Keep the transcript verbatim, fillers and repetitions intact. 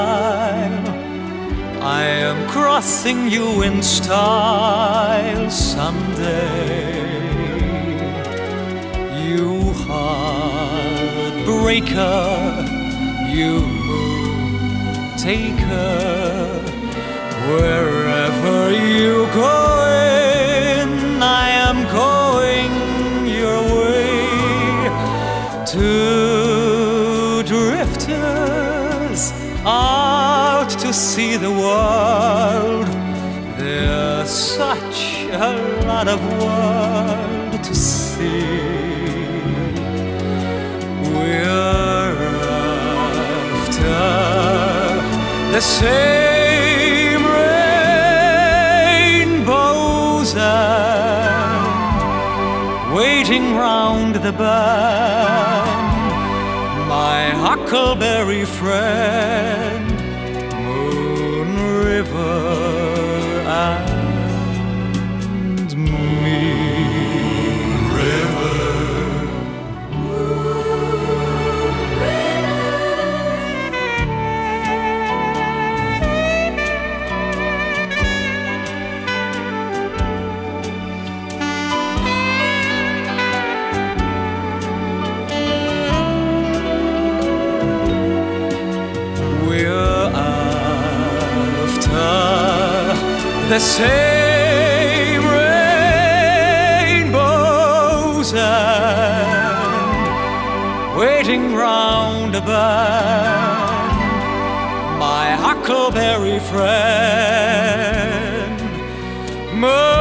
while. I am crossing you in style someday. You heartbreaker, you moon taker, wherever you going, I am going your way. Two drifters out to see the world. There's such a lot of world to see. We're after the same rainbows and waiting round the bend. My huckleberry friend, Moon River and me. River. The same rainbows and waiting round a bend. My huckleberry friend,